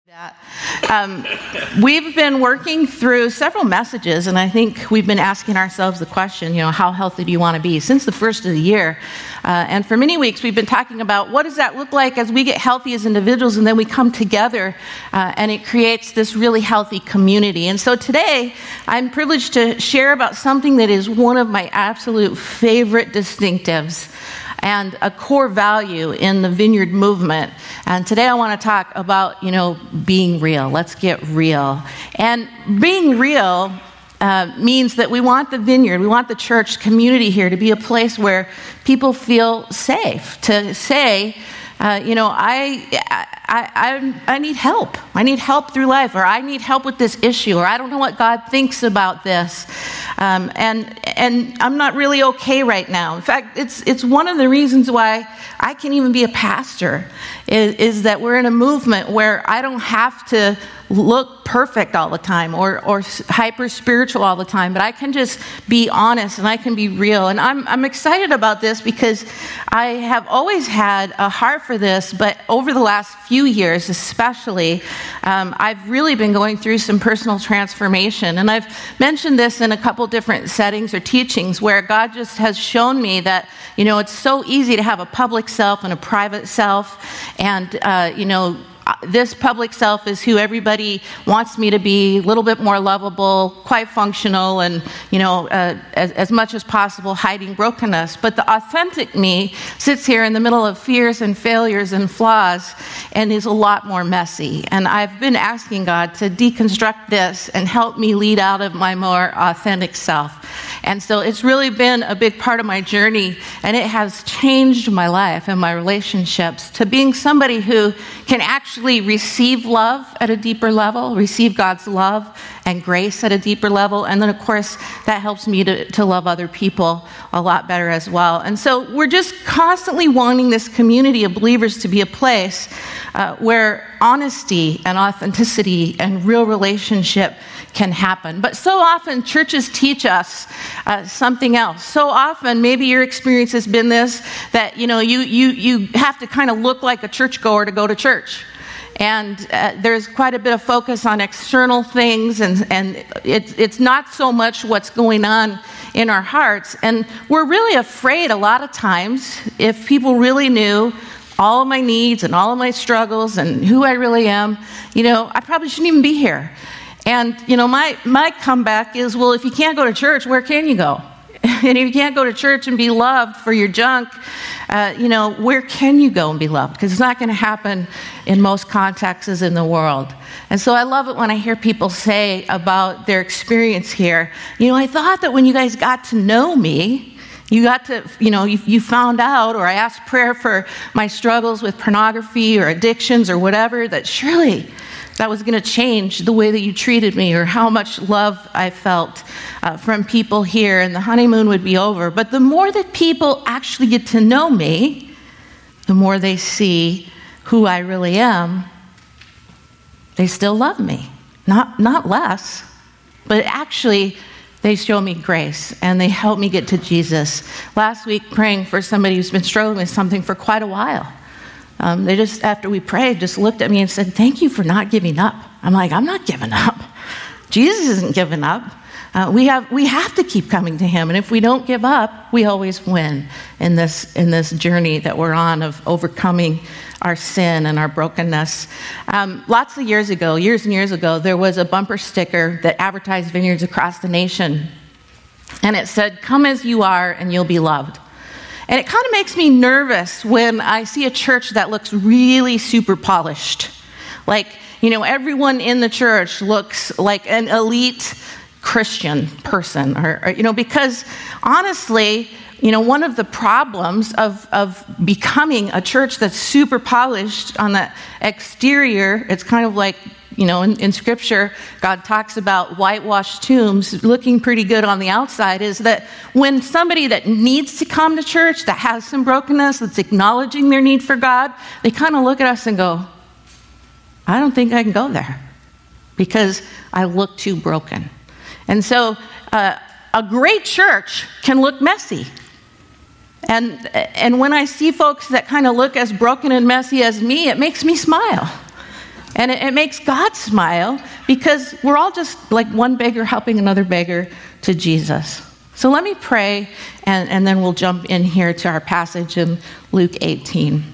We've been working through several messages, and I think we've been asking ourselves the question, how healthy do you want to be since the first of the year? And for many weeks, we've been talking about what does that look like as we get healthy as individuals, and then we come together, and it creates this really healthy community. And so today, I'm privileged to share about something that is one of my absolute favorite distinctives and a core value in the Vineyard movement. And today I want to talk about, being real. Let's get real. And being real means that we want the Vineyard, we want the church community here to be a place where people feel safe to say, I need help. I need help through life, or I need help with this issue, or I don't know what God thinks about this. And I'm not really okay right now. In fact, it's one of the reasons why I can even be a pastor, is that we're in a movement where I don't have to look perfect all the time or hyper spiritual all the time, but I can just be honest and I can be real. And I'm excited about this because I have always had a heart for this, but over the last few years especially, I've really been going through some personal transformation. And I've mentioned this in a couple different settings or teachings where God just has shown me that, it's so easy to have a public self and a private self. And, this public self is who everybody wants me to be, a little bit more lovable, quite functional, and, as much as possible hiding brokenness. But the authentic me sits here in the middle of fears and failures and flaws and is a lot more messy. And I've been asking God to deconstruct this and help me lead out of my more authentic self. And so it's really been a big part of my journey, and it has changed my life and my relationships to being somebody who can actually receive love at a deeper level, receive God's love and grace at a deeper level. And then, of course, that helps me to love other people a lot better as well. And so we're just constantly wanting this community of believers to be a place where honesty and authenticity and real relationship can happen. But so often churches teach us something else. So often, maybe your experience has been this, that you have to kind of look like a churchgoer to go to church. And there's quite a bit of focus on external things, and it's not so much what's going on in our hearts. And we're really afraid a lot of times, if people really knew all of my needs and all of my struggles and who I really am, I probably shouldn't even be here. And, my comeback is, well, if you can't go to church, where can you go? And if you can't go to church and be loved for your junk, where can you go and be loved? Because it's not going to happen in most contexts in the world. And so I love it when I hear people say about their experience here, I thought that when you guys got to know me, you got to, you found out, or I asked prayer for my struggles with pornography or addictions or whatever, that surely that was going to change the way that you treated me or how much love I felt from people here, and the honeymoon would be over. But the more that people actually get to know me, the more they see who I really am, they still love me. Not less, but actually they show me grace and they help me get to Jesus. Last week, praying for somebody who's been struggling with something for quite a while. They just, after we prayed, just looked at me and said, "Thank you for not giving up." I'm like, I'm not giving up. Jesus isn't giving up. We have to keep coming to him. And if we don't give up, we always win in this journey that we're on of overcoming our sin and our brokenness. Lots of years and years ago, there was a bumper sticker that advertised vineyards across the nation. And it said, "Come as you are and you'll be loved." And it kind of makes me nervous when I see a church that looks really super polished. Like, everyone in the church looks like an elite Christian person, or because honestly, one of the problems of becoming a church that's super polished on the exterior, it's kind of like, in Scripture, God talks about whitewashed tombs looking pretty good on the outside, is that when somebody that needs to come to church, that has some brokenness, that's acknowledging their need for God, they kind of look at us and go, I don't think I can go there because I look too broken. And so a great church can look messy. And when I see folks that kind of look as broken and messy as me, it makes me smile. And it makes God smile because we're all just like one beggar helping another beggar to Jesus. So let me pray, and then we'll jump in here to our passage in Luke 18.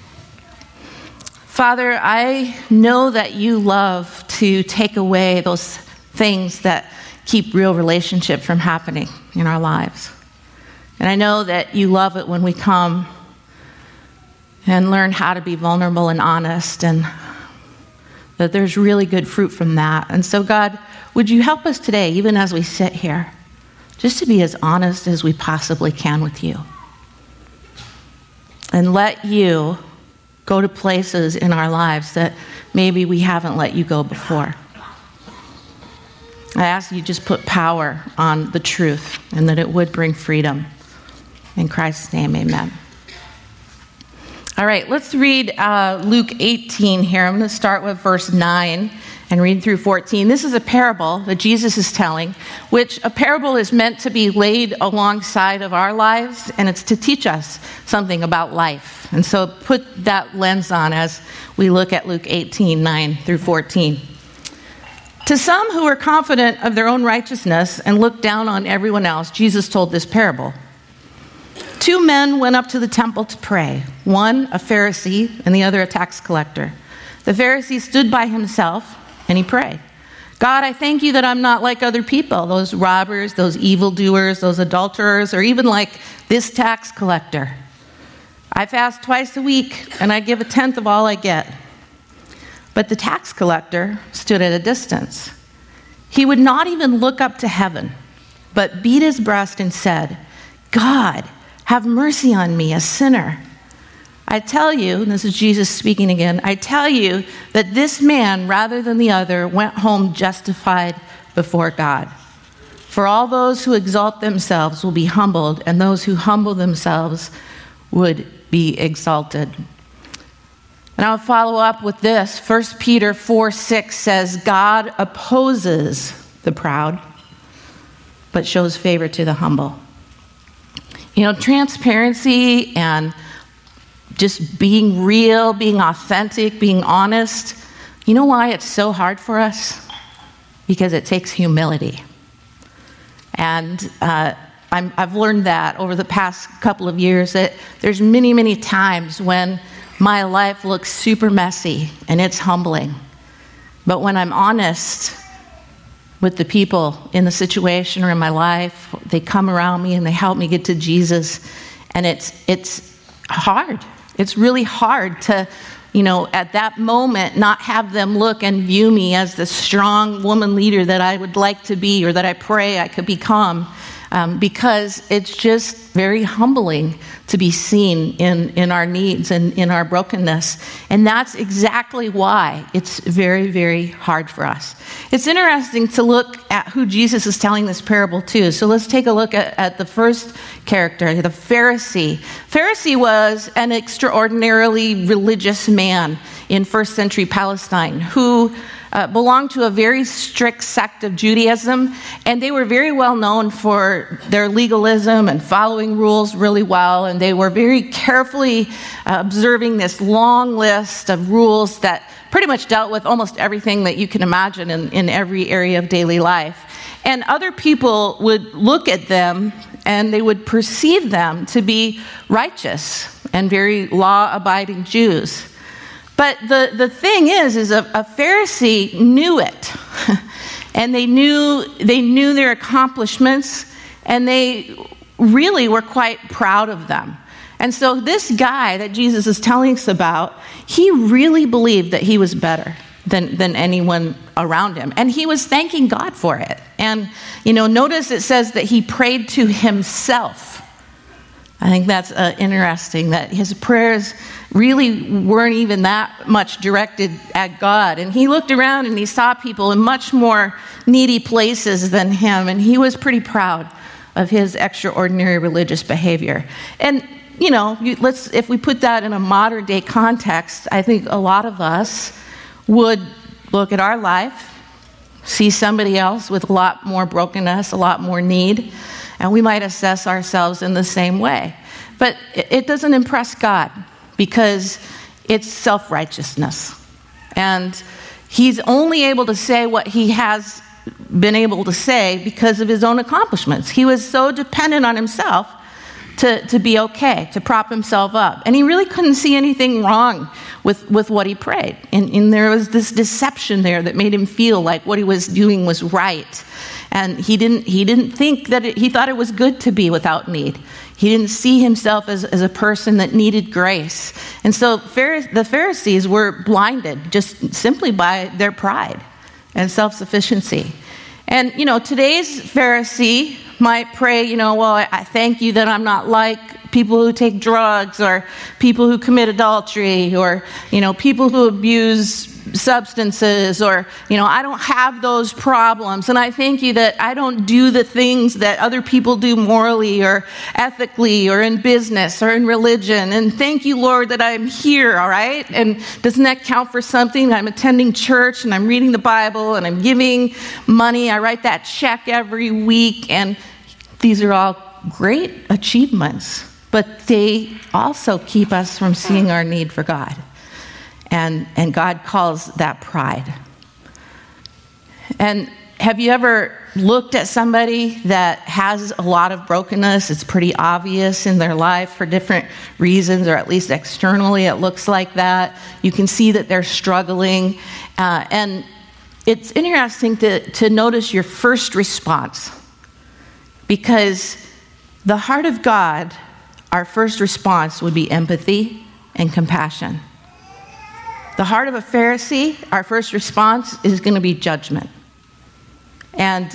Father, I know that you love to take away those things that keep real relationship from happening in our lives. And I know that you love it when we come and learn how to be vulnerable and honest, and that there's really good fruit from that. And so, God, would you help us today, even as we sit here, just to be as honest as we possibly can with you. And let you go to places in our lives that maybe we haven't let you go before. I ask you just put power on the truth and that it would bring freedom. In Christ's name, amen. All right, let's read Luke 18 here. I'm going to start with verse 9 and read through 14. This is a parable that Jesus is telling, which a parable is meant to be laid alongside of our lives, and it's to teach us something about life. And so put that lens on as we look at Luke 18, 9 through 14. To some who were confident of their own righteousness and looked down on everyone else, Jesus told this parable. 2 men went up to the temple to pray, one a Pharisee and the other a tax collector. The Pharisee stood by himself and he prayed, God, I thank you that I'm not like other people, those robbers, those evildoers, those adulterers, or even like this tax collector. I fast twice a week and I give 1/10 of all I get. But the tax collector stood at a distance. He would not even look up to heaven, but beat his breast and said, God, have mercy on me, a sinner. I tell you, and this is Jesus speaking again, I tell you that this man, rather than the other, went home justified before God. For all those who exalt themselves will be humbled, and those who humble themselves would be exalted. And I'll follow up with this. 1 Peter 4:6 says, God opposes the proud, but shows favor to the humble. You know, transparency and just being real, being authentic, being honest. You know why it's so hard for us? Because it takes humility. And I've learned that over the past couple of years, that there's many, many times when my life looks super messy and it's humbling. But when I'm honest with the people in the situation or in my life, they come around me and they help me get to Jesus. And it's hard. It's really hard to, at that moment, not have them look and view me as the strong woman leader that I would like to be or that I pray I could become. Because it's just very humbling to be seen in our needs and in our brokenness. And that's exactly why it's very, very hard for us. It's interesting to look at who Jesus is telling this parable to. So let's take a look at the first character, the Pharisee. Pharisee was an extraordinarily religious man in first century Palestine who belonged to a very strict sect of Judaism, and they were very well known for their legalism and following rules really well, and they were very carefully observing this long list of rules that pretty much dealt with almost everything that you can imagine in every area of daily life. And other people would look at them and they would perceive them to be righteous and very law-abiding Jews. But the thing is a Pharisee knew it, and they knew their accomplishments, and they really were quite proud of them. And so this guy that Jesus is telling us about, he really believed that he was better than anyone around him, and he was thanking God for it. And notice it says that he prayed to himself. I think that's interesting, that his prayers really weren't even that much directed at God. And he looked around and he saw people in much more needy places than him, and he was pretty proud of his extraordinary religious behavior. And, if we put that in a modern day context, I think a lot of us would look at our life, see somebody else with a lot more brokenness, a lot more need, and we might assess ourselves in the same way. But it doesn't impress God because it's self-righteousness. And he's only able to say what he has been able to say because of his own accomplishments. He was so dependent on himself to be okay, to prop himself up. And he really couldn't see anything wrong with what he prayed. And there was this deception there that made him feel like what he was doing was right. And he didn't think that he thought it was good to be without need. He didn't see himself as a person that needed grace. And so the Pharisees were blinded just simply by their pride and self-sufficiency. And, today's Pharisee might pray, well, I thank you that I'm not like people who take drugs or people who commit adultery or, people who abuse substances or, I don't have those problems. And I thank you that I don't do the things that other people do morally or ethically or in business or in religion. And thank you, Lord, that I'm here, all right? And doesn't that count for something? I'm attending church and I'm reading the Bible and I'm giving money. I write that check every week. And these are all great achievements, but they also keep us from seeing our need for God. And God calls that pride. And have you ever looked at somebody that has a lot of brokenness? It's pretty obvious in their life for different reasons, or at least externally it looks like that. You can see that they're struggling. And it's interesting to notice your first response. Because the heart of God, our first response would be empathy and compassion. The heart of a Pharisee, our first response is going to be judgment. And,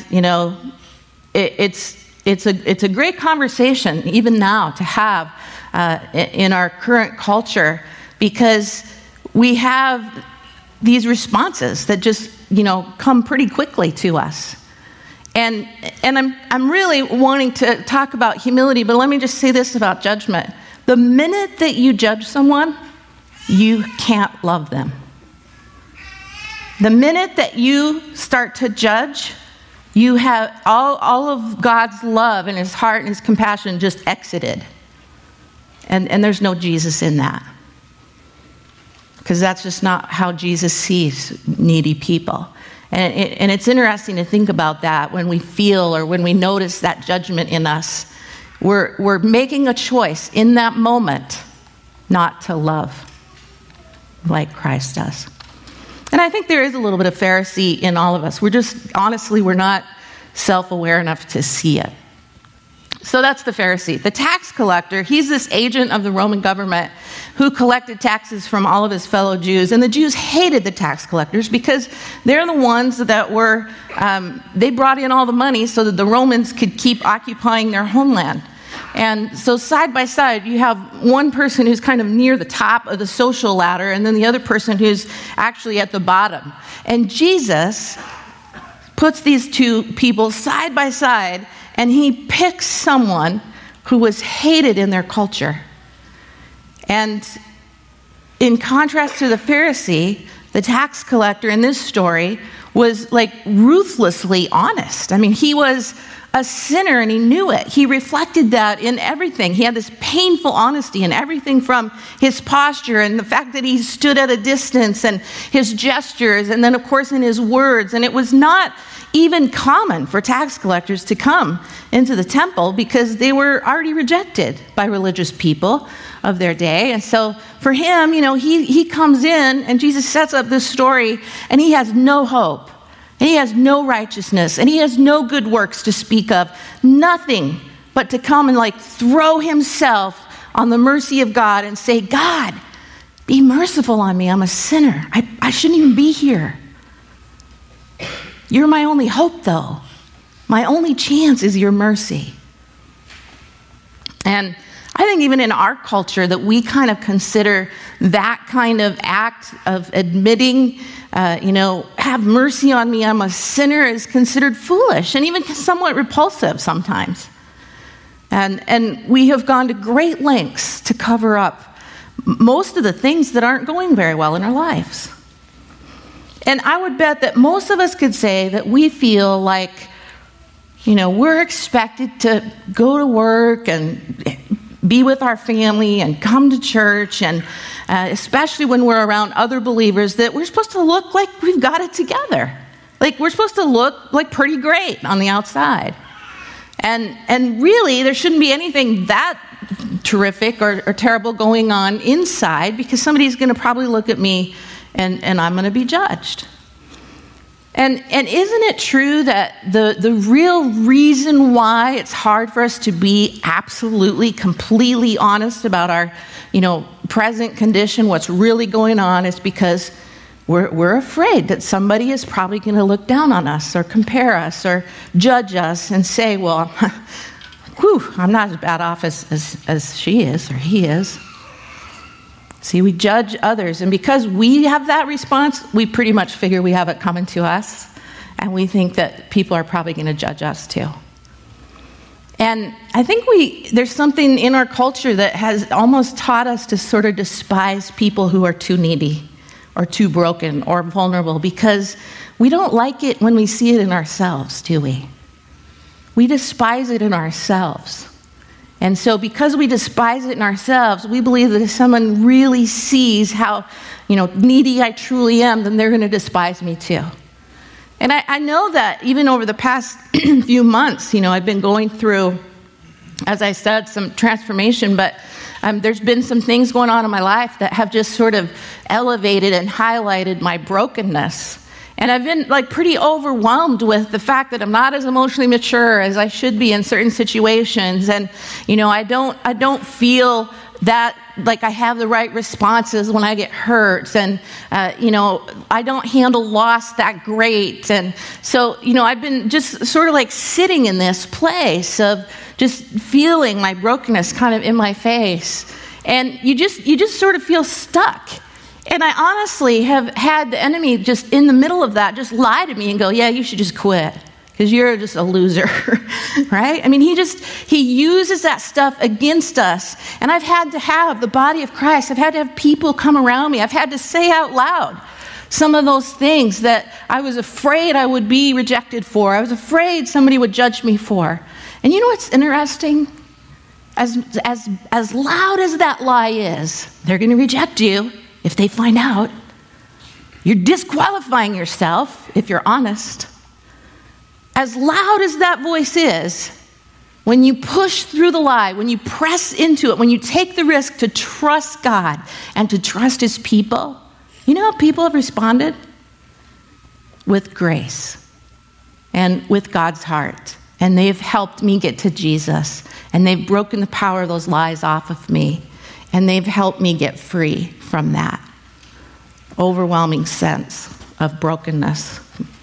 it's a great conversation, even now, to have in our current culture, because we have these responses that just, come pretty quickly to us. And I'm really wanting to talk about humility, but let me just say this about judgment. The minute that you judge someone, you can't love them. The minute that you start to judge, you have all of God's love and his heart and his compassion just exited. And there's no Jesus in that. Because that's just not how Jesus sees needy people. And it's interesting to think about that when we feel or when we notice that judgment in us. We're making a choice in that moment not to love like Christ does. And I think there is a little bit of Pharisee in all of us. We're not self-aware enough to see it. So that's the Pharisee. The tax collector, he's this agent of the Roman government who collected taxes from all of his fellow Jews. And the Jews hated the tax collectors because they're the ones that they brought in all the money so that the Romans could keep occupying their homeland. And so side by side, you have one person who's kind of near the top of the social ladder and then the other person who's actually at the bottom. And Jesus puts these two people side by side and he picks someone who was hated in their culture. And in contrast to the Pharisee, the tax collector in this story was like ruthlessly honest. I mean, he was a sinner and he knew it. He reflected that in everything. He had this painful honesty in everything from his posture and the fact that he stood at a distance and his gestures and then of course in his words. And it was not even common for tax collectors to come into the temple because they were already rejected by religious people of their day. And so for him, he comes in and Jesus sets up this story and he has no hope. And he has no righteousness, and he has no good works to speak of. Nothing but to come and throw himself on the mercy of God and say, God, be merciful on me. I'm a sinner. I shouldn't even be here. You're my only hope, though. My only chance is your mercy. And I think even in our culture that we kind of consider that kind of act of admitting, have mercy on me, I'm a sinner, is considered foolish and even somewhat repulsive sometimes. And we have gone to great lengths to cover up most of the things that aren't going very well in our lives. And I would bet that most of us could say that we feel like, we're expected to go to work and be with our family and come to church, and especially when we're around other believers, that we're supposed to look like we've got it together. Like we're supposed to look like pretty great on the outside. And really, there shouldn't be anything that terrific or terrible going on inside, because somebody's going to probably look at me and I'm going to be judged. And isn't it true that the real reason why it's hard for us to be absolutely, completely honest about our, present condition, what's really going on, is because we're afraid that somebody is probably going to look down on us or compare us or judge us and say, well, I'm not as bad off as she is or he is. See, we judge others, and because we have that response, we pretty much figure we have it coming to us, and we think that people are probably going to judge us too. And I think there's something in our culture that has almost taught us to sort of despise people who are too needy or too broken or vulnerable, because we don't like it when we see it in ourselves, do we? We despise it in ourselves. And so because we despise it in ourselves, we believe that if someone really sees how, needy I truly am, then they're going to despise me too. And I know that even over the past few months, I've been going through, as I said, some transformation, but there's been some things going on in my life that have just sort of elevated and highlighted my brokenness. And I've been pretty overwhelmed with the fact that I'm not as emotionally mature as I should be in certain situations. And, I don't feel that like I have the right responses when I get hurt. And, I don't handle loss that great. And so, I've been just sort of sitting in this place of just feeling my brokenness kind of in my face. And you just sort of feel stuck. And I honestly have had the enemy just in the middle of that just lie to me and go, yeah, you should just quit because you're just a loser, right? I mean, he uses that stuff against us. And I've had to have the body of Christ. I've had to have people come around me. I've had to say out loud some of those things that I was afraid I would be rejected for. I was afraid somebody would judge me for. And you know what's interesting? As loud as that lie is, they're going to reject you. If they find out, you're disqualifying yourself, if you're honest. As loud as that voice is, when you push through the lie, when you press into it, when you take the risk to trust God and to trust his people, you know how people have responded? With grace and with God's heart. And they've helped me get to Jesus. And they've broken the power of those lies off of me. And they've helped me get free from that overwhelming sense of brokenness.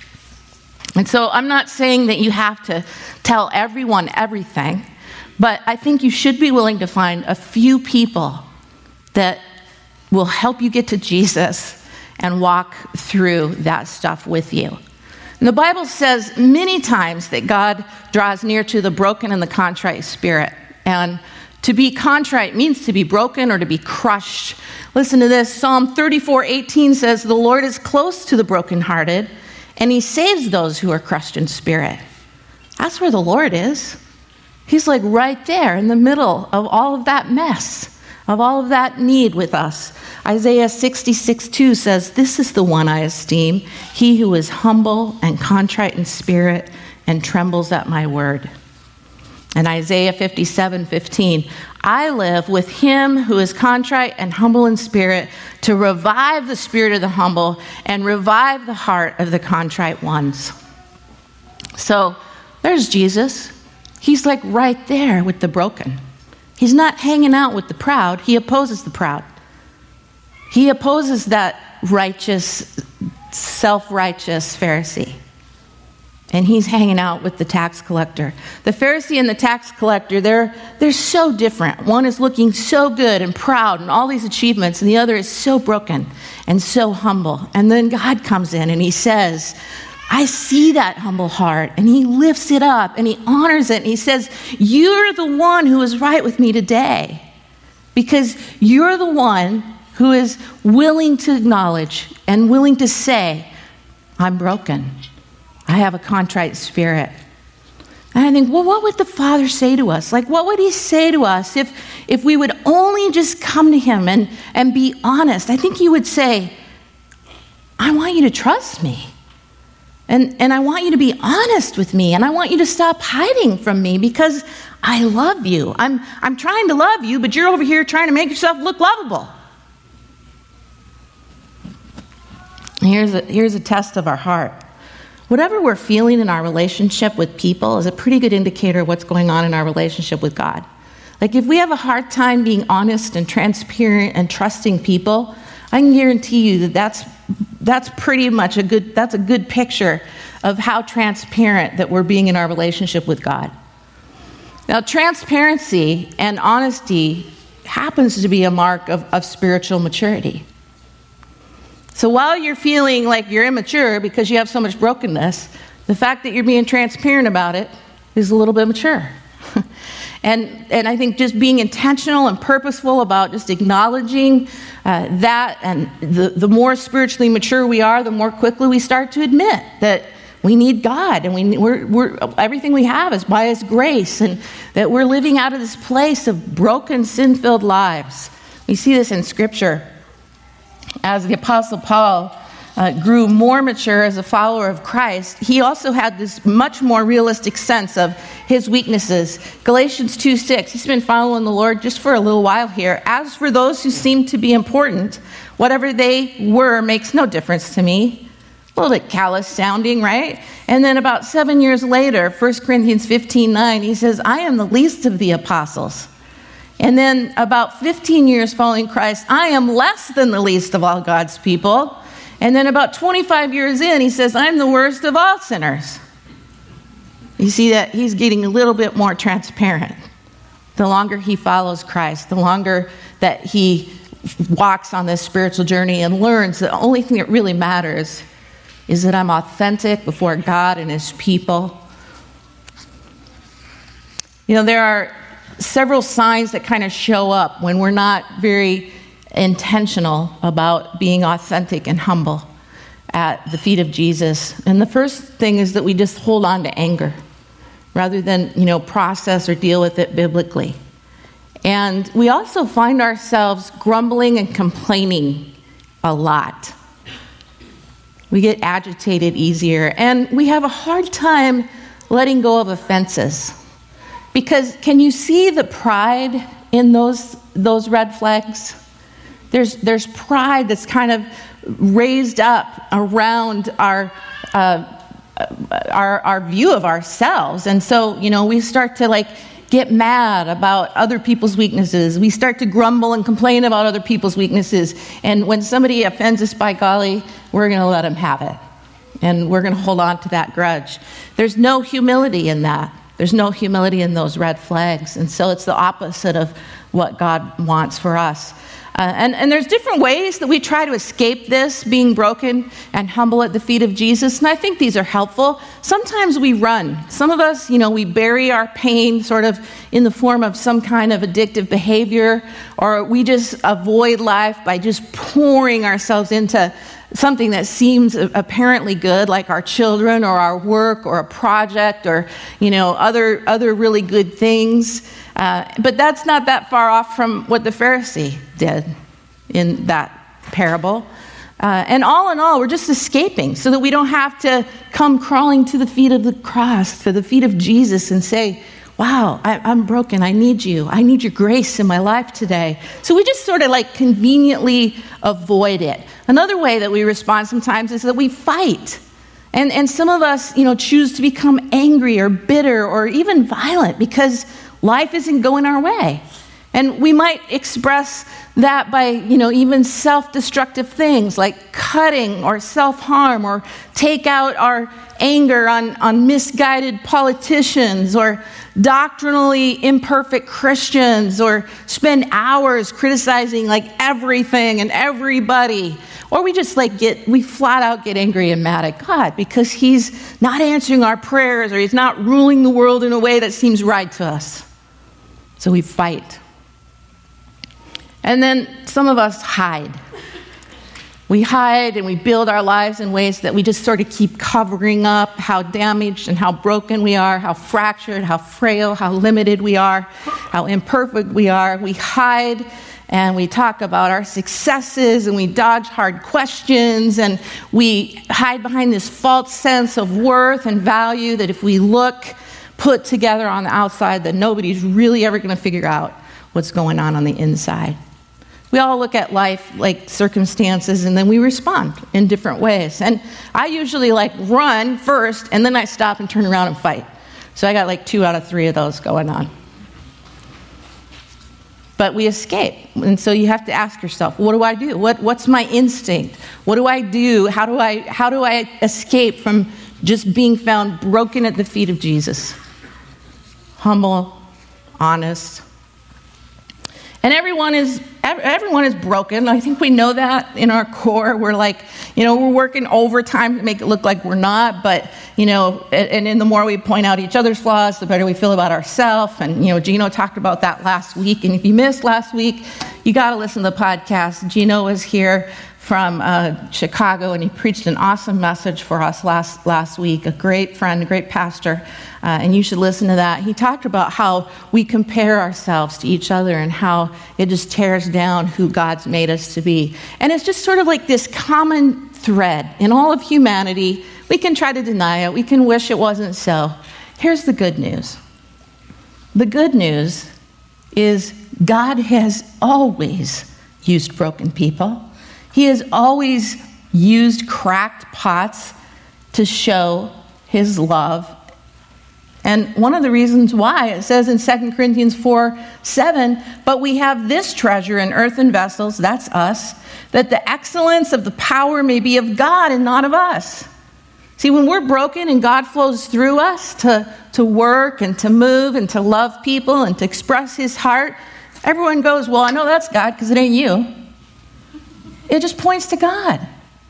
And so I'm not saying that you have to tell everyone everything, but I think you should be willing to find a few people that will help you get to Jesus and walk through that stuff with you. And the Bible says many times that God draws near to the broken and the contrite spirit. And to be contrite means to be broken or to be crushed. Listen to this. Psalm 34:18 says, the Lord is close to the brokenhearted, and he saves those who are crushed in spirit. That's where the Lord is. He's right there in the middle of all of that mess, of all of that need with us. Isaiah 66:2 says, this is the one I esteem, he who is humble and contrite in spirit and trembles at my word. And Isaiah 57:15, I live with him who is contrite and humble in spirit to revive the spirit of the humble and revive the heart of the contrite ones. So there's Jesus. He's right there with the broken. He's not hanging out with the proud. He opposes the proud. He opposes that righteous, self-righteous Pharisee. And he's hanging out with the tax collector. The Pharisee and the tax collector, they're so different. One is looking so good and proud and all these achievements, and the other is so broken and so humble. And then God comes in and he says, I see that humble heart. And he lifts it up and he honors it. And he says, you're the one who is right with me today, because you're the one who is willing to acknowledge and willing to say, I'm broken. I have a contrite spirit. And I think, well, what would the Father say to us? Like, what would he say to us if we would only just come to him and be honest? I think he would say, I want you to trust me. And I want you to be honest with me. And I want you to stop hiding from me because I love you. I'm trying to love you, but you're over here trying to make yourself look lovable. Here's a test of our heart. Whatever we're feeling in our relationship with people is a pretty good indicator of what's going on in our relationship with God. Like if we have a hard time being honest and transparent and trusting people, I can guarantee you that's pretty much a good picture of how transparent that we're being in our relationship with God. Now, transparency and honesty happens to be a mark of spiritual maturity. So while you're feeling like you're immature because you have so much brokenness, the fact that you're being transparent about it is a little bit mature. And I think just being intentional and purposeful about just acknowledging that, and the more spiritually mature we are, the more quickly we start to admit that we need God, and we're everything we have is by his grace, and that we're living out of this place of broken, sin-filled lives. We see this in Scripture. As the Apostle Paul grew more mature as a follower of Christ, he also had this much more realistic sense of his weaknesses. Galatians 2:6, he's been following the Lord just for a little while here. As for those who seem to be important, whatever they were makes no difference to me. A little bit callous sounding, right? And then about 7 years later, 1 Corinthians 15:9, he says, I am the least of the apostles. And then about 15 years following Christ, I am less than the least of all God's people. And then about 25 years in, he says, I'm the worst of all sinners. You see that he's getting a little bit more transparent. The longer he follows Christ, the longer that he walks on this spiritual journey and learns the only thing that really matters is that I'm authentic before God and his people. You know, there are several signs that kind of show up when we're not very intentional about being authentic and humble at the feet of Jesus. And the first thing is that we just hold on to anger rather than, process or deal with it biblically. And we also find ourselves grumbling and complaining a lot. We get agitated easier, and we have a hard time letting go of offenses. Because can you see the pride in those red flags? There's pride that's kind of raised up around our view of ourselves. And so, we start to get mad about other people's weaknesses. We start to grumble and complain about other people's weaknesses. And when somebody offends us, by golly, we're going to let them have it. And we're going to hold on to that grudge. There's no humility in that. There's no humility in those red flags. And so it's the opposite of what God wants for us. And there's different ways that we try to escape this, being broken and humble at the feet of Jesus. And I think these are helpful. Sometimes we run. Some of us, we bury our pain sort of in the form of some kind of addictive behavior, or we just avoid life by just pouring ourselves into something that seems apparently good, like our children or our work or a project or, other really good things. But that's not that far off from what the Pharisee did in that parable. And all in all, we're just escaping so that we don't have to come crawling to the feet of the cross, to the feet of Jesus and say, wow, I'm broken. I need you. I need your grace in my life today. So we just sort of conveniently avoid it. Another way that we respond sometimes is that we fight. And some of us, choose to become angry or bitter or even violent because life isn't going our way. And we might express that by, even self-destructive things like cutting or self-harm, or take out our anger on misguided politicians or doctrinally imperfect Christians, or spend hours criticizing everything and everybody. Or we just we flat out get angry and mad at God because he's not answering our prayers, or he's not ruling the world in a way that seems right to us. So we fight. And then some of us hide. We hide and we build our lives in ways that we just sort of keep covering up how damaged and how broken we are, how fractured, how frail, how limited we are, how imperfect we are. We hide and we talk about our successes and we dodge hard questions and we hide behind this false sense of worth and value that if we look put together on the outside, that nobody's really ever going to figure out what's going on the inside. We all look at life like circumstances and then we respond in different ways. And I usually run first and then I stop and turn around and fight. So I got 2 out of 3 of those going on. But we escape. And so you have to ask yourself, what do I do? What's my instinct? What do I do? How do I escape from just being found broken at the feet of Jesus? Humble, honest. And everyone is broken. I think we know that in our core. We're we're working overtime to make it look like we're not. But, and the more we point out each other's flaws, the better we feel about ourselves. And, Gino talked about that last week. And if you missed last week, you got to listen to the podcast. Gino was here from Chicago, and he preached an awesome message for us last week. A great friend, a great pastor, and you should listen to that. He talked about how we compare ourselves to each other and how it just tears down who God's made us to be. And it's just sort of like this common thread in all of humanity. We can try to deny it. We can wish it wasn't so. Here's the good news. The good news is God has always used broken people. He has always used cracked pots to show his love. And one of the reasons why, it says in 2 Corinthians 4:7, but we have this treasure in earthen vessels, that's us, that the excellence of the power may be of God and not of us. See, when we're broken and God flows through us to work and to move and to love people and to express his heart, everyone goes, well, I know that's God because it ain't you. It just points to God.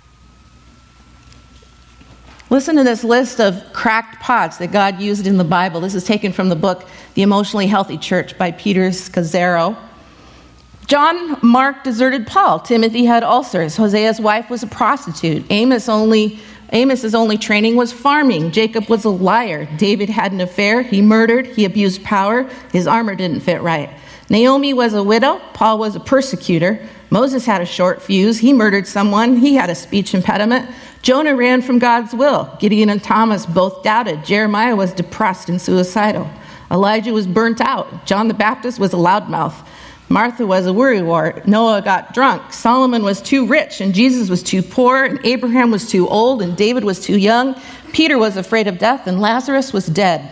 Listen to this list of cracked pots that God used in the Bible. This is taken from the book, The Emotionally Healthy Church by Peter Scazzaro. John Mark deserted Paul. Timothy had ulcers. Hosea's wife was a prostitute. Amos's only training was farming. Jacob was a liar. David had an affair. He murdered. He abused power. His armor didn't fit right. Naomi was a widow. Paul was a persecutor. Moses had a short fuse. He murdered someone. He had a speech impediment. Jonah ran from God's will. Gideon and Thomas both doubted. Jeremiah was depressed and suicidal. Elijah was burnt out. John the Baptist was a loudmouth. Martha was a worrywart. Noah got drunk. Solomon was too rich, and Jesus was too poor, and Abraham was too old, and David was too young. Peter was afraid of death, and Lazarus was dead.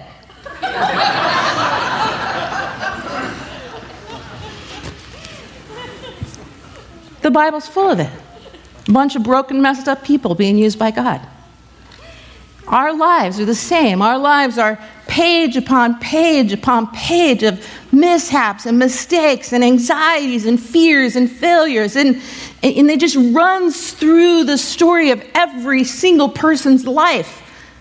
The Bible's full of it. A bunch of broken, messed up people being used by God. Our lives are the same. Our lives are page upon page upon page of mishaps and mistakes and anxieties and fears and failures. And they just runs through the story of every single person's life.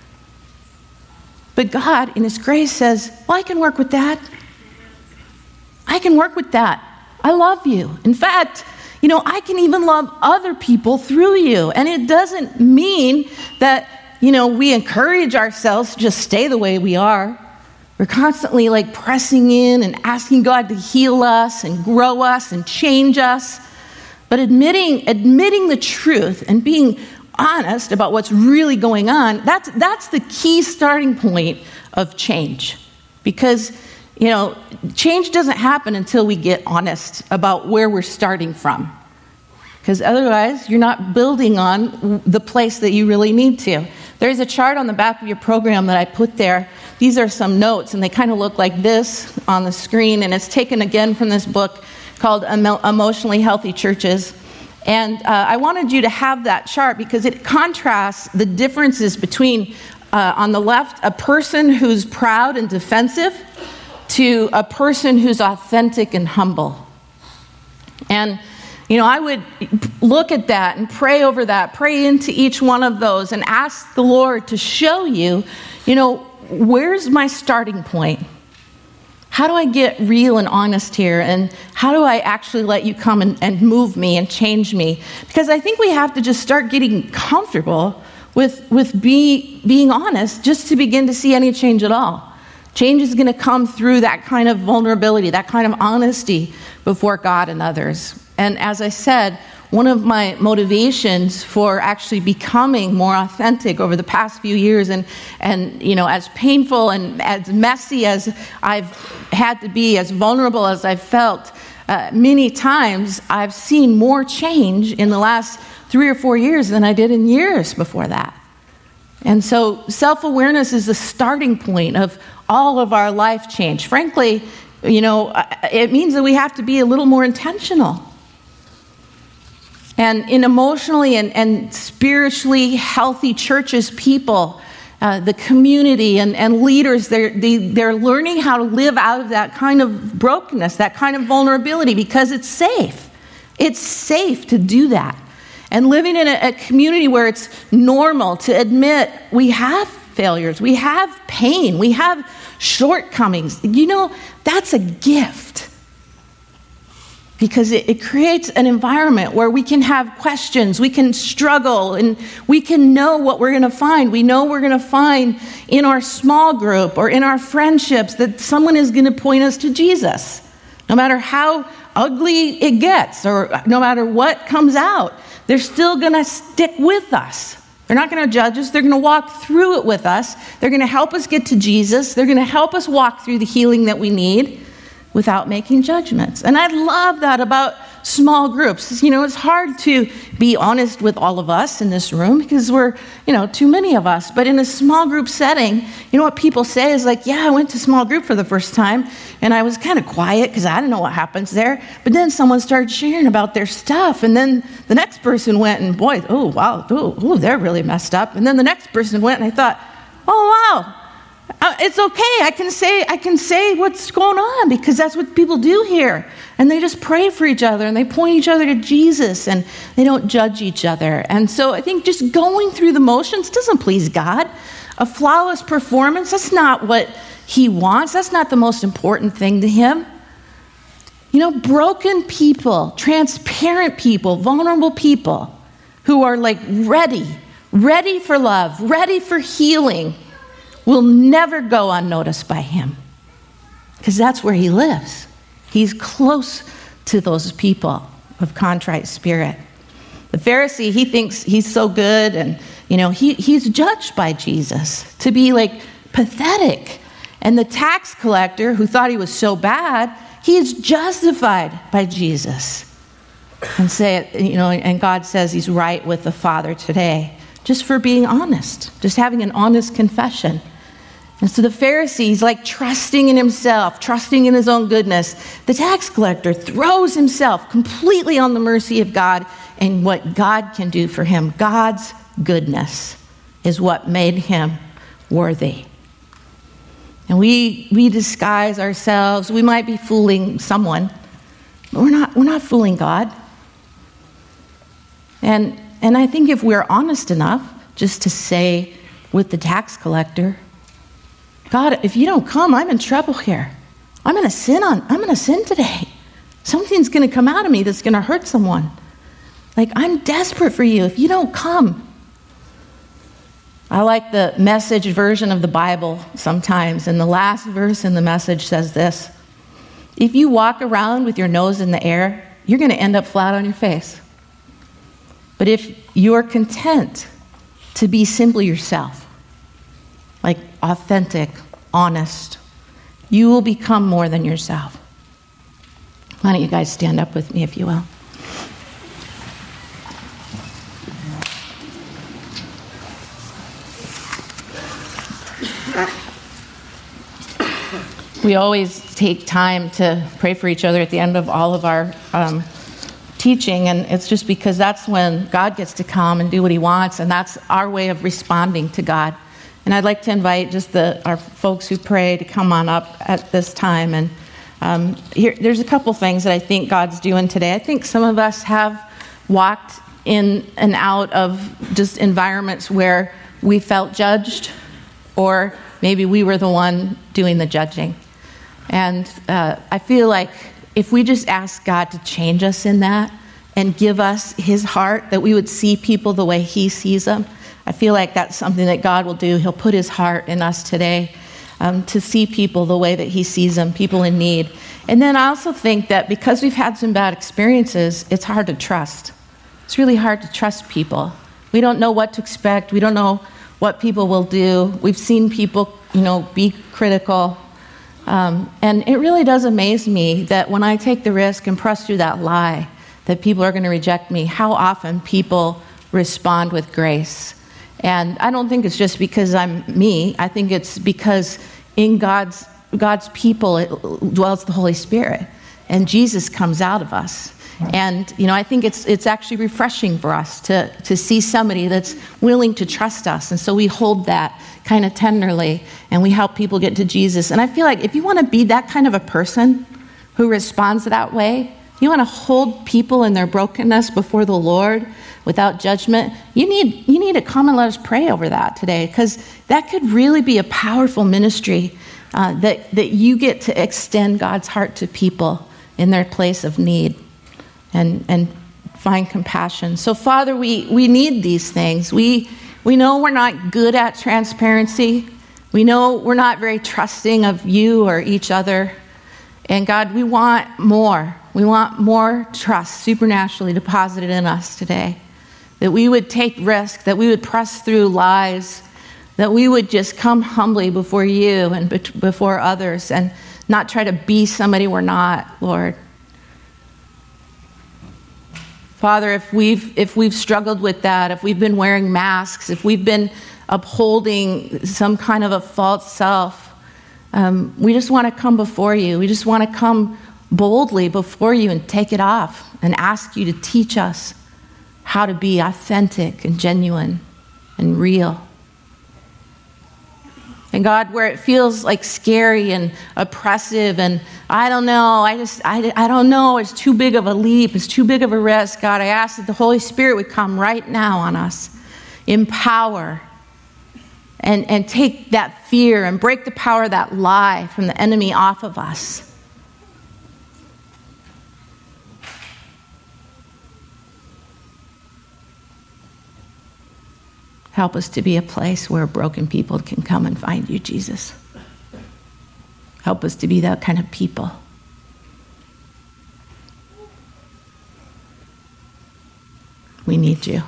But God, in his grace, says, well, I can work with that. I can work with that. I love you. In fact, I can even love other people through you. And it doesn't mean that, we encourage ourselves to just stay the way we are. We're constantly pressing in and asking God to heal us and grow us and change us. But admitting the truth and being honest about what's really going on, that's the key starting point of change. Because, change doesn't happen until we get honest about where we're starting from. Because otherwise, you're not building on the place that you really need to. There's a chart on the back of your program that I put there. These are some notes, and they kind of look like this on the screen, and it's taken again from this book called Emotionally Healthy Churches. And I wanted you to have that chart because it contrasts the differences between, on the left, a person who's proud and defensive to a person who's authentic and humble. And I would look at that and pray over that, pray into each one of those and ask the Lord to show you, where's my starting point? how do I get real and honest here? And how do I actually let you come and move me and change me? Because I think we have to just start getting comfortable with being honest just to begin to see any change at all. Change is going to come through that kind of vulnerability, that kind of honesty before God and others. And as I said, one of my motivations for actually becoming more authentic over the past few years, and as painful and as messy as I've had to be, as vulnerable as I've felt, many times I've seen more change in the last 3 or 4 years than I did in years before that. And so self-awareness is the starting point of all of our life change. Frankly, it means that we have to be a little more intentional. And in emotionally and spiritually healthy churches, people, the community and leaders, they're learning how to live out of that kind of brokenness, that kind of vulnerability, because it's safe. It's safe to do that. And living in a community where it's normal to admit we have failures, we have pain, we have shortcomings, that's a gift. Because it creates an environment where we can have questions, we can struggle, and we can know what we're going to find. We know we're going to find in our small group or in our friendships that someone is going to point us to Jesus. No matter how ugly it gets or no matter what comes out, they're still going to stick with us. They're not going to judge us. They're going to walk through it with us. They're going to help us get to Jesus. They're going to help us walk through the healing that we need without making judgments. And I love that about small groups. It's hard to be honest with all of us in this room because we're, too many of us. But in a small group setting, what people say is like, yeah, I went to small group for the first time and I was kind of quiet because I didn't know what happens there. But then someone started sharing about their stuff. And then the next person went and boy, oh, wow, oh, they're really messed up. And then the next person went and I thought, oh, wow. It's okay. I can say what's going on because that's what people do here. And they just pray for each other and they point each other to Jesus and they don't judge each other. And so I think just going through the motions doesn't please God. A flawless performance, that's not what he wants. That's not the most important thing to him. Broken people, transparent people, vulnerable people who are like ready for love, ready for healing, will never go unnoticed by him because that's where he lives. He's close to those people of contrite spirit. The Pharisee, he thinks he's so good and, he's judged by Jesus to be like pathetic. And the tax collector who thought he was so bad, he is justified by Jesus. And God says he's right with the Father today just for being honest, just having an honest confession. And so the Pharisee, he's like trusting in himself, trusting in his own goodness. The tax collector throws himself completely on the mercy of God and what God can do for him. God's goodness is what made him worthy. And we disguise ourselves. We might be fooling someone, but we're not fooling God. And I think if we're honest enough just to say with the tax collector, God, if you don't come, I'm in trouble here. I'm going to sin today. Something's going to come out of me that's going to hurt someone. Like, I'm desperate for you if you don't come. I like the Message version of the Bible sometimes, and the last verse in the Message says this: if you walk around with your nose in the air, you're going to end up flat on your face. But if you're content to be simply yourself, like authentic, honest, you will become more than yourself. Why don't you guys stand up with me, if you will? We always take time to pray for each other at the end of all of our teaching, and it's just because that's when God gets to come and do what he wants, and that's our way of responding to God. And I'd like to invite just our folks who pray to come on up at this time. And there's a couple things that I think God's doing today. I think some of us have walked in and out of just environments where we felt judged, or maybe we were the one doing the judging. And I feel like if we just ask God to change us in that and give us his heart, that we would see people the way he sees them, I feel like that's something that God will do. He'll put his heart in us today to see people the way that he sees them, people in need. And then I also think that because we've had some bad experiences, it's hard to trust. It's really hard to trust people. We don't know what to expect. We don't know what people will do. We've seen people, be critical. And it really does amaze me that when I take the risk and press through that lie that people are going to reject me, how often people respond with grace. And I don't think it's just because I'm me. I think it's because in God's people it dwells the Holy Spirit, and Jesus comes out of us. And I think it's actually refreshing for us to see somebody that's willing to trust us. And so we hold that kind of tenderly, and we help people get to Jesus. And I feel like if you want to be that kind of a person who responds that way, you want to hold people in their brokenness before the Lord without judgment, you need to come and let us pray over that today, because that could really be a powerful ministry that you get to extend God's heart to people in their place of need and find compassion. So Father, we need these things. We know we're not good at transparency. We know we're not very trusting of you or each other. And God, we want more. We want more trust supernaturally deposited in us today. That we would take risk, that we would press through lies, that we would just come humbly before you and before others and not try to be somebody we're not, Lord. Father, if we've struggled with that, if we've been wearing masks, if we've been upholding some kind of a false self, we just want to come before you. We just want to come boldly before you and take it off and ask you to teach us how to be authentic and genuine and real. And God, where it feels like scary and oppressive and I don't know, I don't know, it's too big of a leap, it's too big of a risk, God, I ask that the Holy Spirit would come right now on us, empower, and take that fear and break the power of that lie from the enemy off of us. Help us to be a place where broken people can come and find you, Jesus. Help us to be that kind of people. We need you.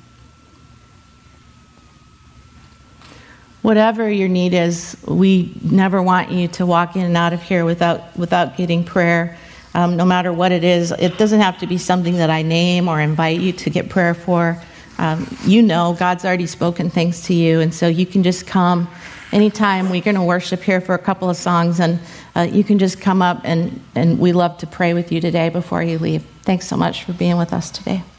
Whatever your need is, we never want you to walk in and out of here without getting prayer. No matter what it is, it doesn't have to be something that I name or invite you to get prayer for. God's already spoken things to you, and so you can just come anytime. We're going to worship here for a couple of songs, and you can just come up, and we love to pray with you today before you leave. Thanks so much for being with us today.